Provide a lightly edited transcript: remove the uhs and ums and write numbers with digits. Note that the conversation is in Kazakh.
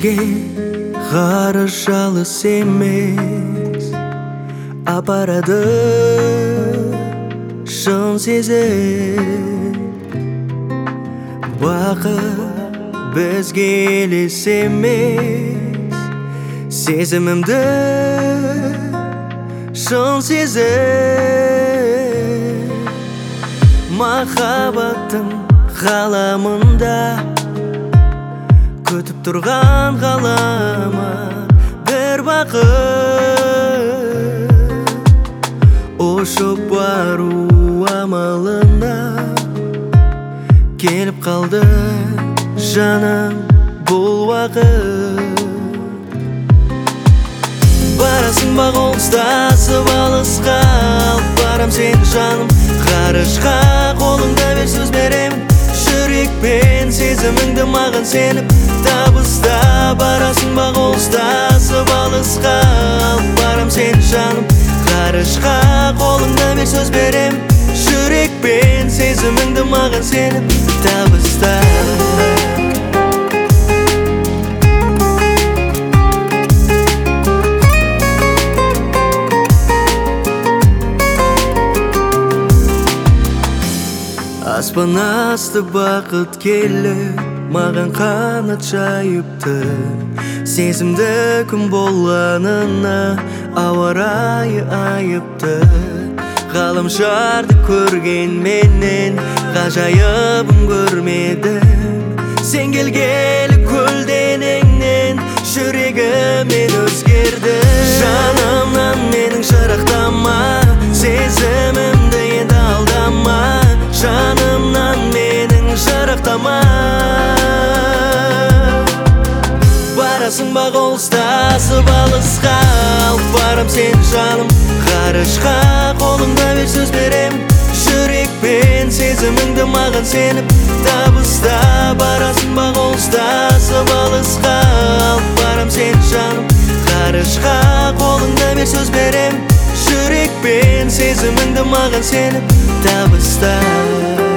Сенерге ғарыш алыс емес, апарады шын сезім. Бақыт бізге елес емес, сезімімді шын сезім. Махаббаттың ғаламында күтіп тұрған ғаламат бір бақыт. Ұшып бару амалына келіп қалды жаным бұл уақыт. Барасың ба қол ұстасып алысқа, алып барам сені жаным ғарышқа. Қолыңда бер сөз беремін, жүрекпен сезіміңді маған сеніп табыста. Барасың ба қол ұстасып алысқа, алып барам сені жаным ғарышқа. Қолыңда бер сөз беремін, жүрекпен сезіміңді маған сеніп табыста. Аспан асты бақыт келіп маған қанат жайыпты. Сезімді күн болғанына ауа райы айыпты. Ғаламшарды көрген менен ғажайыбын көрмедім. Сен келгелі көлденеңнен жүрегімен өзгерді. Жанымнан менің жырақтама, сезімімді енді алдама. Жанымнан менің жырақтама. Барасың ба қол ұстасып алысқа, алып барам сені жаным ғарышқа. Қолыңда бер сөз беремін, жүрекпен сезіміңді маған сеніп табыста. Барасың ба қол ұстасып алысқа, алып барам сені жаным ғарышқа. Қолыңда бер сөз беремін, жүрекпен сезіміңді маған сеніп табыста.